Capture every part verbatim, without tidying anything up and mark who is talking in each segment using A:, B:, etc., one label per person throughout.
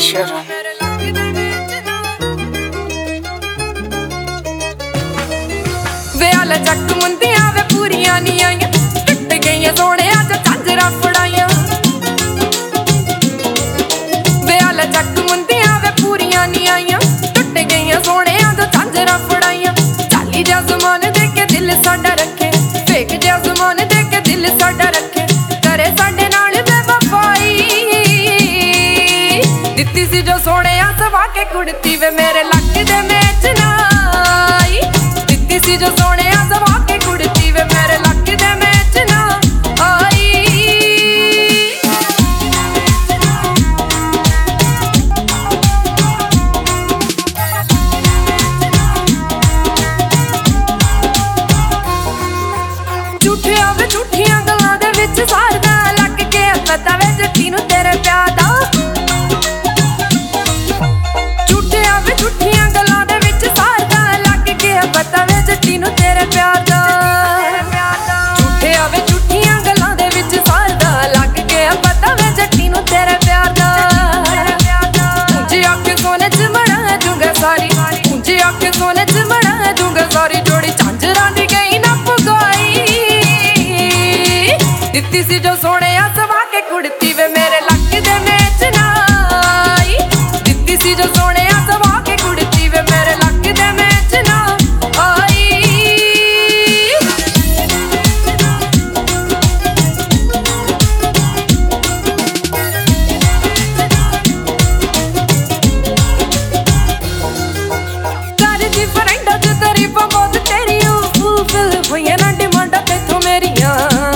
A: ਸ਼ਰਮ
B: ਵੇ ਆਲ ਚੱਕ ਮੁੰਦੀਆਂ ਵੇ ਪੂਰੀਆਂ ਨੀ ਆਈਆਂ ਟੁੱਟ ਗਈਆਂ ਸੋਹਣਿਆ ਚ ਝਾਂਜਰਾਂ ਫੜਾਈਆਂ ਵੇ ਆਲ ਚੱਕ ਮੁੰਦੀਆਂ ਵੇ ਪੂਰੀਆਂ ਨੀ ਆਈਆਂ ਟੁੱਟ ਗਈਆਂ ਸੋਹਣਿਆ ਚ ਝਾਂਜਰਾਂ ਫੜਾਈਆਂ ਚਾਲੀ ਜਿਹਾ ਜ਼ਮਾਨ ਦੇ ਕੇ ਦਿਲ ਸਾਡਾ ਰੱਖੇ ਫੇਕ ਜਿਹਾ ਜ਼ਮਾਨ ਦੇ ਕੇ ਦਿਲ ਸਾਡਾ ਰੱਖੇ ਕਰੇ ਸਾਡੇ ਨਾਲ ਬੇਵਫਾਈ ਦਿੱਤੀ ਸੀ ਜੋ ਸੋਹਣਿਆ ਸਵਾ ਕੇ ਕੁੜਤੀ ਵੇ ਮੇਰੇ ਲੱਕ ਦੇ ਮੇਚ ਨਾ ਆਈ ਦਿੱਤੀ ਸੀ ਜੋ ਸੋਹਣਿਆ ਸਵਾ ਕੇ ਕੁੜਤੀ ਵੇ ਮੇਰੇ ਲੱਕ ਦੇ ਮੇਚ ਨਾ ਆਈ ਝੂਠਿਆਂ ਵੇ ਝੂਠੀਆਂ ਗੱਲਾਂ ਦੇ ਵਿੱਚ ਸਾਰਦਾ ਲੱਗ ਕੇ ਪਤਾ ਵੇ ਜੱਟੀ ਨੂੰ ਤੇਰੇ ਪਿਆਰ ਦਾ ਝੂਠਿਆਂ ਵੇ ਝੂਠੀਆਂ ਗੱਲਾਂ ਦੇ ਵਿੱਚ ਸਾਰਦਾ ਲੱਗ ਕੇ ਪਤਾ ਵੇ ਜੱਟੀ ਨੂੰ ਤੇਰੇ ਪਿਆਰ ਦਾ ਝੂਠਿਆਂ ਵੇ ਝੂਠੀਆਂ ਗੱਲਾਂ ਦੇ ਵਿੱਚ ਸਾਰਦਾ ਲੱਗ ਕੇ ਪਤਾ ਵੇ ਜੱਟੀ ਨੂੰ ਤੇਰੇ ਪਿਆਰ ਦਾ ਉਂਝੀ ਅੱਖ ਸੋਨੇ ਚ ਮੜਾ ਦੂੰਗਾ ਸਾਰੀ ਉਂਝੀ ਅੱਖ ਸੋਨੇ ਚ ਮੜਾ ਦੂੰਗਾ ਸਾਰੀ ਜੋੜੀ ਝਾਂਜਰਾਂ ਦੀ ਗਈ ਨਾ ਪੁਗਾਈ ਦਿੱਤੀ ਸੀ ਜੋ ਸੋਹਣਿਆ ਸਵਾ ਕੇ ਕੁੜਤੀ ਵੇ ਮੇਰੇ ਲੱਕ ਦੇ ਮੇਚ ਨਾ ਆਈ ਦਿੱਤੀ ਸੀ ਜੋ ਸੋਹਣਿਆ ਸਵਾ ਕੇ ਕੁੜਤੀ ਵੇ ਮੇਰੇ ਲੱਕ ਦੇ ਮੇਚ ਨਾ ਆਈ ਕਰ ਦੀ ਫਰੈਂਡਾਂ ਚ ਤਾਰੀਫਾਂ ਬਹੁਤ ਤੇਰੀਆਂ ਫੁੱਲ ਹੋਈਆਂ ਨਾ ਡਿਮਾਂਡਾਂ ਤੇਥੋਂ ਮੇਰੀਆਂ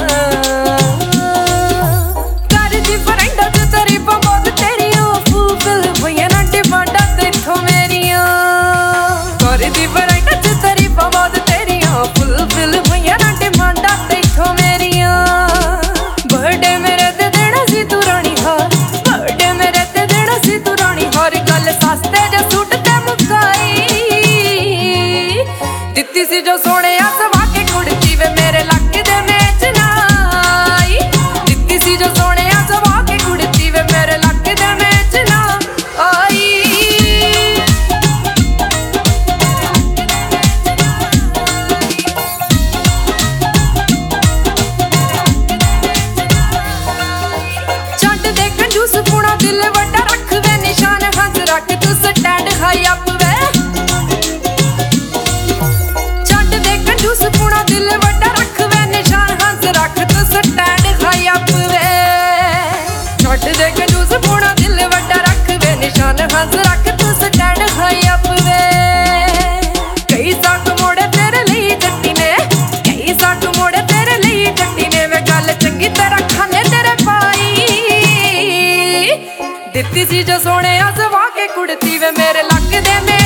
B: ਦੀ ਵਰਾਈਟਾਂ ਚ ਤਾਰੀਫਾਂ ਬਹੁਤ ਤੇਰੀਆਂ ਫੁੱਲ ਫਿਲ ਹੋਈਆਂ ਨਾ ਡਿਮਾਂਡਾਂ ਤੇਥੋਂ ਮੇਰੀਆਂ ਬਰਥਡੇ ਮੇਰੇ ਤੇ ਦੇਣਾ ਸੀ ਤੂੰ ਰਾਣੀ ਹਾਰ ਬਰਥਡੇ ਮੇਰੇ ਤੇ ਦੇਣਾ ਸੀ ਤੂੰ ਰਾਣੀ ਹਾਰ ਗੱਲ ਸਸਤੇ ਜੇ ਸੂਟ ਤੇ ਮੁਕਾਈ ਦਿੱਤੀ ਸੀ ਜੋ ਸੋਹਣਿਆ ਸਵਾ ਕੇ ਕੁੜਤੀ ਵੇ ਮੇਰੇ ਲੱਕ ਦੇ ਮੇਚ ਨਾ ਆਈ ਦਿੱਤੀ ਸੀ ਜੋ ਸੋਹਣਿਆ ਸਵਾ ਕੇ ਕੁੜਤੀ ਵੇ ਮੇਰੇ ਲੱਕ ਦੇ ਮੇਚ ਨਾ ਆਈ ਕੰਜੂਸ ਪੁਣਾ ਦਿਲ ਵੱਡਾ ਰੱਖ ਵੇ ਨਿਸ਼ਾਨ ਹੰਸ ਰੱਖ ਤੂੰ ਸਟੈਂਡ ਹਾਈ ਅਪ ਵੇ ਛੱਡ ਦੇ ਕੰਜੂਸ ਪੁਣਾ ਦਿਲ ਵੱਡਾ ਰੱਖ ਵੇ ਨਿਸ਼ਾਨ ਹੰਸ ਰੱਖ ਤੂੰ ਸਟੈਂਡ ਹਾਈ ਅਪ ਵੇ ਛੱਡ ਦੇ ਕੰਜੂਸ ਪੁਣਾ ਦਿਲ ਵੱਡਾ ਰੱਖ ਵੇ ਨਿਸ਼ਾਨ ਹੰਸ ਰੱਖ ਤੂੰ ਸਟੈਂਡ ਹਾਈ ਅਪ ਵੇ ਕਈ ਸਾਕ ਮੋੜੇ ਤੇਰੇ ਲਈ ਜੱਟੀ ਨੇ ਕਈ ਸਾਕ ਮੋੜੇ ਤੇਰੇ ਲਈ ਜੱਟੀ ਨੇ ਵੇ ਗੱਲ ਚੰਗੀ ਤਰ੍ਹਾਂ ਖਾਨੇ ਤੇਰੇ ਪਾਈ ਦਿੱਤੀ ਸੀ ਜੋ ਸੋਹਣਿਆ ਸਵਾ ਕੇ ਕੁੜਤੀ ਵੇ ਮੇਰੇ ਲੱਕ ਦੇ